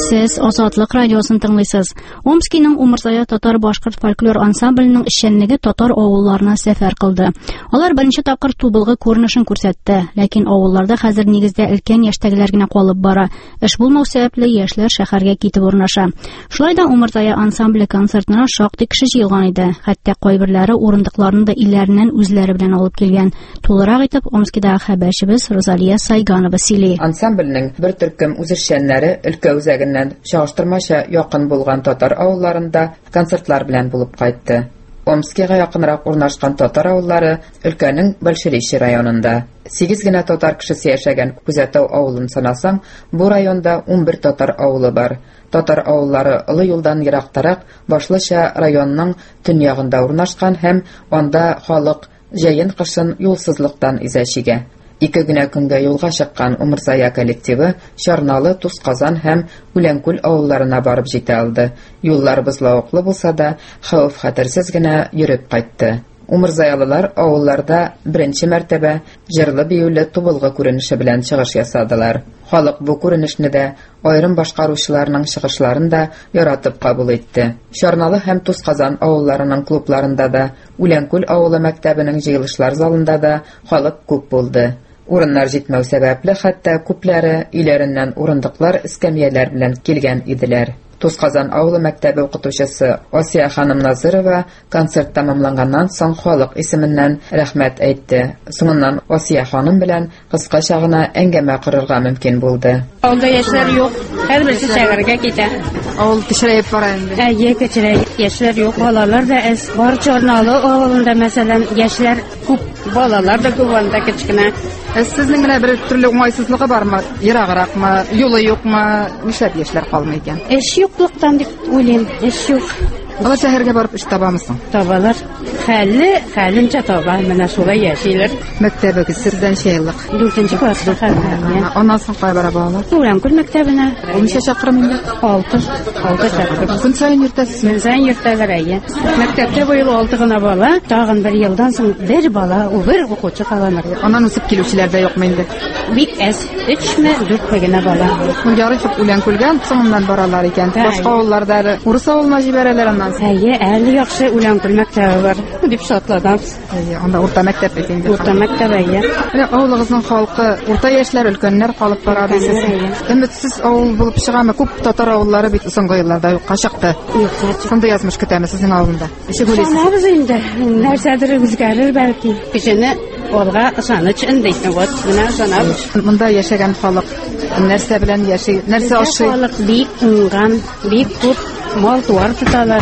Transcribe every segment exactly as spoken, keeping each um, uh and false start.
Сез Азатлык радиосын тыңлыйсыз. Омскийның Умырзая татар-башкорт фольклор ансамбленең эшчәнлеге татар авылларына сәфәр кылды. Алар беренче тапкыр тубылгы күренешен күрсәтте, ләкин авылларда хәзер нигездә өлкән яшьтәгеләр генә калып бара. Эш булмау сәбәпле яшьләр шәһәргә китеп урнаша. Шулай да Умырзая ансамбле концертына шактый кеше җыелган иде. Хәтта кайберләре урындыкларны да илләреннән үзләре белән алып килгән. Тулырак итеп Омскийдагы хәбәрчебез Розалия Сайганова сөйли. Ансамбльнең бер төркем үзешчәннәре өлкә үзәгеннән чагыштырмача якын булган татар авылларында концертлар белән булып кайтты. Омскийга якынрак урнашкан татар авыллары өлкәнең Большерещи районында. Сигез генә татар кешесе яшәгән Күзәтау авылын санасаң, бу районда ун бер татар авылы бар. Татар авыллары олы юлдан ерактарак, башлыча районның төньягында урнашкан һәм анда халык җәен-кышын юлсызлыктан изәчигә. Ике генә көнгә юлга чыккан Умырзая коллективы Чарналы, Тусказан һәм Үләнкүл авылларына барып җитә алды. Юллар бозлавыклы булса да, хәвеф-хәтерсез генә йөреп кайтты. Умырзаялылар авылларда беренче мәртәбә җырлы-биюле тубылгы күренеше белән чыгыш ясадылар. Халык бу күренешне дә, айрым башкаручыларның чыгышларын да яратып кабул итте. Чарналы һәм Тусказан авылларының клубларында да, Үләнкүл авылы мәктәбенең җыелышлар залында да халык күп булды. Урыннар җитмәү сәбәпле хәтта күпләре өйләреннән урындыклар, эскәмияләр белән килгән иделәр. Тусказан авылы мәктәбе укытучысы Асия ханым Назырова концерт тәмамланганнан соң халык исеменнән рәхмәт әйтте. Соңыннан Асия ханым белән кыскача гына әңгәмә корырга мөмкин булды. Авылда яшьләр юк, һәрберсе шәһәргә китә. Авыл кечерәеп бара инде. Әйе, кечерәеп, яшьләр юк, балалар да әз. Бар Чарналы авылында мәсәлән яшьләр күп, балалар да күп анда кичкенә. Сезнең менә бер төрле уңайсызлыгы бармы? Ерагракмы, юлы юкмы? Нишләп яшьләр калмый икән? Эш юклыктан дип уйлыйм, эш юк. Алар шәһәргә барып эш табамысың? Табалар. Хәле, хәленчә таба, менә шулай яшиләр. Мәктәбегез сездәнчә еллык? дүртенче классны хәлләрне. Аннан соң кая бара балалар? Үләнкүл мәктәбенә. Ничә чакрым инде? алты. алты чакрым. Көн саен йөртәсез? Көн саен йөртәләр әйе. Мәктәптә быел алты гына бала, тагын бер елдан соң бер бала, у бер укучы каланыр. Аннан үсеп килүчеләр дә юкмы инде? Бик әз, өчме, дүртме генә бала. Ярый дип Үләнкүлгә соңыннан баралар икән. Башка авылларда урыс авылына җибәрәләр аннан. Әйе, әле яхшы Үләнкүл мәктәбе бар дип шатланабыз. Әйе, анда урта мәктәп бит инде. Урта мәктәп әйе. Менә авылыгызның халкы, урта яшьләр, өлкәннәр калып бара дисез. Өметсез авыл булып чыгамы? Күп татар авыллары бит соңгы елларда юкка чыкты. Шунда язмыш көтәме сезнең авылында? Эше булыйсыз. Санабыз инде. Нәрсәдер үзгәрер бәлки. Кешене алга ышаныч индейме вот менә санабыз. Монда яшәгән халык нәрсә белән яши? Нәрсә ашый? Халык бик уңган, бик күп мал туар тоталар.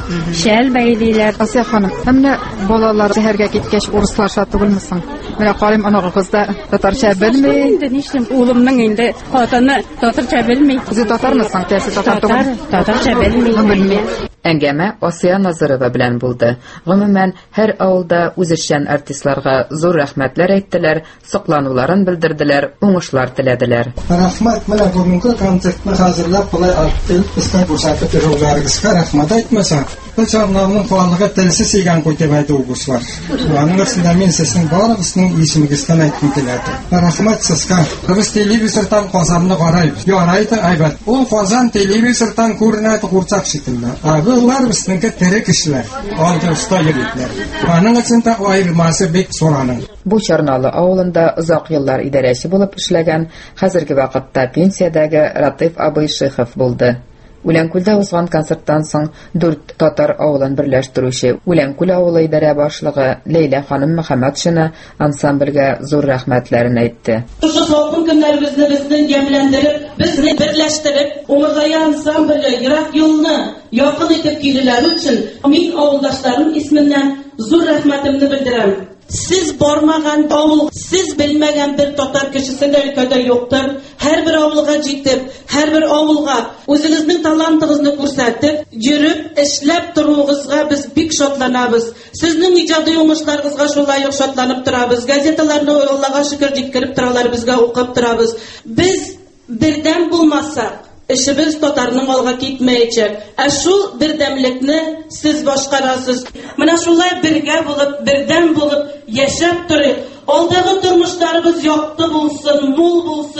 Шәл бәйлиләр. Асия ханым, менә балалар шәһәргә киткәч урысларша түгелмесең? Менә карыйм анагызда татарча белми. Инде нишләп улымның инде хатыны татарча белми. Үзе татармысың? Тәсе татар түгел. Татарча белми. Әңгәмә Асия Назырова белән булды. Гомумән, һәр авылда үзешчән артистларга зур рәхмәтләр әйттеләр, соклануларын белдерделәр, уңышлар теләделәр. Рәхмәт, менә бүгенге концертны хәзерләп булай артист истә күрсәтеп торуларыгызга рәхмәт әйтмәсәм, бу чарнавның куанлыгы телсез икән күтеп әйтүгез бар. Аның өстендә мин сезнең барыгызның исемегездән әйткем килә. Рәхмәт сезгә. Без телевизордан Казанны карайбыз. Ярый да әйбәт. Ул Казан телевизордан күренә курсак шикелле. Алар безнеңкә тере кешеләр, алда уста йөриләр. Аның өчен дә аермасы бик сораның. Бу Чарналы авылында озак еллар идарәче булып эшләгән, хәзерге вакытта пенсиядәге Ратыйф абый Шихов булды. Үләнкүлдә узган концерттан соң дүрт татар авылын берләштерүче Үләнкүл авылы идарә башлыгы Ләйлә ханым Мөхәммәтшина ансамбльгә зур рәхмәтләрен әйтте. Шушы салкын көннәребезне безне ямьләндереп, безне берләштереп, Умырзая ансамбле ерак юлны якын итеп килүләре өчен мин авылдашларым исеменнән зур рәхмәтемне белдерәм. Siz бармаган авыл, siz белмәгән бер татар кешесе дә өлкәдә юктыр. Һәрбер авылга җитеп, һәрбер авылга үзегезнең талантыгызны күрсәтеп, йөреп, эшләп торуыгызга без бик шатланабыз. Сезнең иҗади уңышларыгызга шулай ук шатланып торабыз. Газеталарны Аллага шөкер җиткереп торалар, безгә укып торабыз. Без бердәм булмасак, эшебез татарның алга китмәячәк. Ә шул бердәмлекне сез башкарасыз. Менә шулай бергә булып, бердәм булып яшәп торыйк. Алдагы тормышларыбыз якты булсын, мул булсын.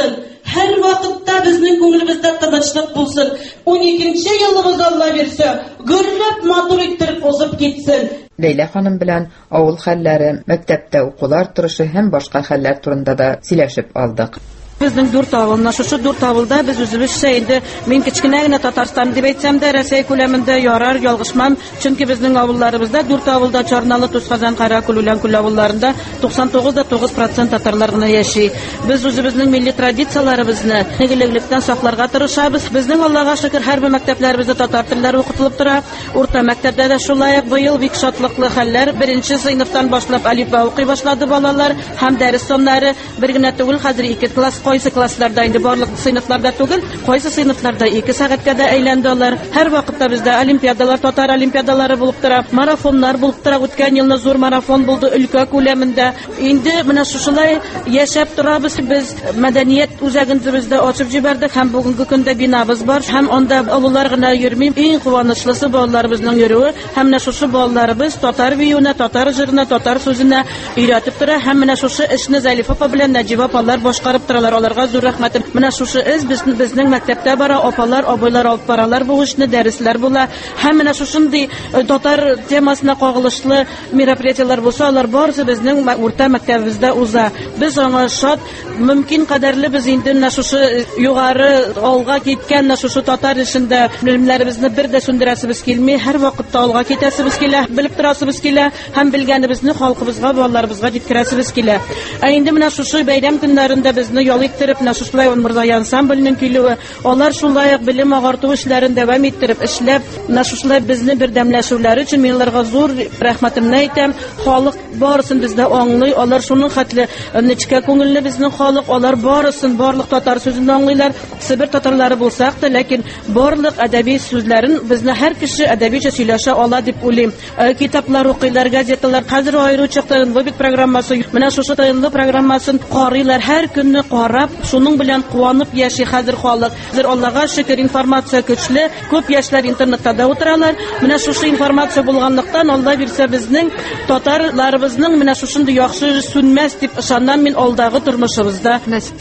Her vaqtda bizning ko'nglimizda tinchlik bo'lsin. o'n ikkinchi yilimiz Alloh bersa, gurlab motor ittirib o'zib ketsin. Leyla ханым белән авыл хәлләре, мәктәптә укулар торышы һәм башка хәлләр турында да сөйләшеп алдык. Bizning дүрт авылна, шушы дүрт авылда biz үзебезчә инде мин кичкенә генә Татарстан дип әйтсәм дә, Россия күләмендә ярар, ялгышмам, чөнки безнең авылларыбызда дүрт авылда Чорналы, Тусказан, Каракүл, Үләнкүл авылларында туксан тугыз да тугыз процент татарлар гына яши. Без үзебезнең милли традицияларыбызны игелеклектән сакларга тырышабыз. Безнең Аллага шөкер һәрбер мәктәпләребездә татар телләре укытылып тора. Урта мәктәптә дә шулай ук быел бик шатлыклы хәлләр. Беренче сыйныфтан башлап алифба укый башлады балалар һәм дәрес соннары бер генә түгел, хәзер ике класс Кайсы классларда инде барлык сыйныфларда түгел, кайсы сыйныфларда ике сәгатькә дә әйләнделәр. Һәр вакытта бездә олимпиадалар, татар олимпиадалары булып тора, марафоннар булып тора. Үткән елны зур марафон булды өлкә күләмендә. Инде менә шушылай яшәп торабыз без, мәдәният үзәгендә бездә ачып җибәрдек һәм бүгенге көндә бинабыз бар һәм анда олылар гына йөрми. Иң куанычлысы балаларыбызның йөрүе һәм менә шушы балаларыбыз татар биюенә, татар җырына, татар сүзенә өйрәтеп тора һәм менә шушы эшне Зәлифа апа белән Нәҗиба апалар башкарып торалар. Аларга зур рәхмәтем. Менә шушы эз безнең мәктәптә бара, апалар, абыйлар алып баралар бу эшне, дәресләр була. Һәм менә шушындый татар темасына кагылышлы мероприятиялар булса, алар барысы безнең урта мәктәбебездә уза. Без аңа шат, мөмкин кадәрле без инде менә шушы югары алга киткән менә шушы татар эшендә белемнәребезне бер дә сүндерәсебез килми, һәр вакытта алга китәсебез килә, белеп торасыбыз килә һәм белгәнебезне халкыбызга, балаларыбызга җиткерәсебез килә. Ә инде менә шушы бәйрәм көннәрендә безне иттереп, менә шулай Умурзай ансамбленең килүе, алар шулай ук белем агарту эшләрен дәвам иттереп эшләп, менә шулай безне бердәмләшүләре өчен мин аларга зур рәхмәтемне әйтәм. Халык барысын бездә аңлый, алар шуның хәтле нечкә күңелле безнең халык, алар барысын, барлык татар сүзен аңлыйлар. Себер татарлары булсак та, ләкин барлык әдәби сүзләрен безне һәр кеше әдәбичә сөйләшә ала дип уйлыйм. Китаплар укыйлар, газеталар, хәзер аеруча тыйнлы бит программасы, менә шушы тыйнлы программасын карыйлар һәр көнне. Карап, шуның белән куанып яши хәзер халык. Хәзер Аллага шөкер информация көчле, күп яшьләр интернетта да утыралар. Менә шушы информация булганлыктан Алла бирсә безнең татарларыбызның менә шушындый яхшы сүнмәс дип ышанам мин алдагы тормышыбызда.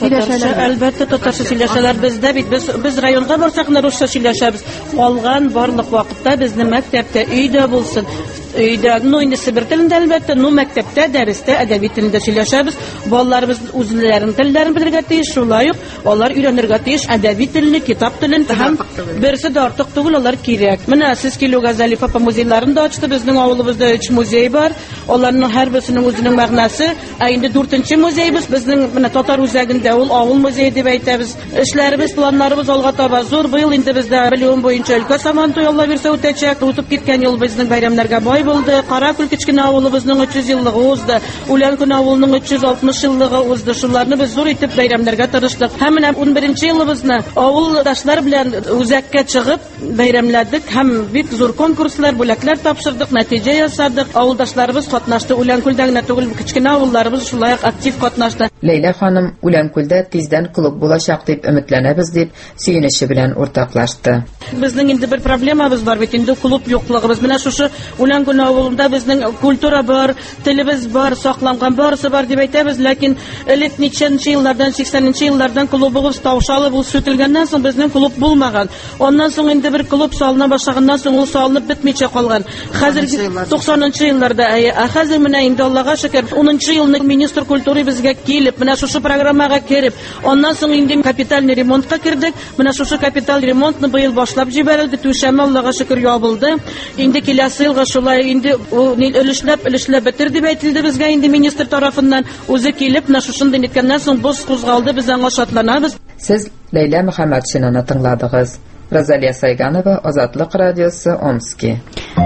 Әлбәттә татарча сөйләшәләр бездә бит. Без без районга барсак, русча сөйләшәбез. Калган барлык вакытта безнең мәктәптә, өйдә булсын, өйдә, ну инде Себер телендә әлбәттә, ну мәктәптә, дәрестә әдәби телендә сөйләшәбез. Балаларыбыз үзләренең телләрен белергә тиеш, шулай ук алар өйрәнергә тиеш әдәби телне, китап телен һәм берсе дә артык түгел, алар кирәк. Менә сез килүгә Зәлифа апа музейларын да ачты. Безнең авылыбызда өч музей бар. Аларның һәрберсенең үзенең мәгънәсе. Ә инде дүртенче музейбыз безнең менә татар үзәгендә, ул авыл музее дип әйтәбез. Эшләребез, планнарыбыз алга таба зур. Быел инде бездә белүем буенча өлкә Сабантуй Алла бирсә үтәчәк. Үтеп киткән ел безнең бәйрәмнәргә бай булды. Каракүл кичкенә авылыбызның өч йөз еллыгы узды. Үләнкүл авылының үч йөз алтмыш еллыгы узды. Шуларны без зур итеп бәйрәмнәргә тырыштык. Һәм менә ун беренче елыбызны авылдашлар белән үзәккә чыгып бәйрәмләдек һәм бик зур конкурслар, бүләкләр тапшырдык, нәтиҗә ясадык. Авылдашларыбыз катнашты. Үләнкүлдә генә түгел, кичкенә авылларыбыз шулай ук актив катнашты. Лейла ханым Үләнкүлдә тиздән клуб булачак дип өметләнәбез дип сөенече белән уртаклашты. Безнең инде бер проблемабыз бар бит, инде клуб юклыгыбыз. Менә шушы Үләнкүл авылында безнең культура бар, телебез бар, сакланган барысы бар дип әйтәбез, ләкин элек ничәнче еллардан, сиксәненче еллардан клубыбыз таушалы булып сүтелгәннән соң безнең клуб булмаган. Оннан соң инде бер клуб салына башлаганнан соң ул салынып бетмичә калган. Хәзер туксанынчы елларда, ә хәзер менә инде Аллага шөкер унынчы елны министр культуры безгә килеп, менә шушы программага кереп, оннан соң инде капиталь ремонтка кирдек. Менә шушы капиталь ремонтны быел башлап җибәрелде, түшәмә Аллага шөкер ябылды. Инде киләсе елга шулай инде өлешләп, өлешләп бетер дип әйтелде безгә инде министр тарафыннан. Үзе килеп, менә шушында ниткәннән соң боз кузгалды, без аңа шатланабыз. Сез Лейла Мөхәммәтшинаны тыңладыгыз. Розалия Сайганова, Азатлык радиосы, Омски.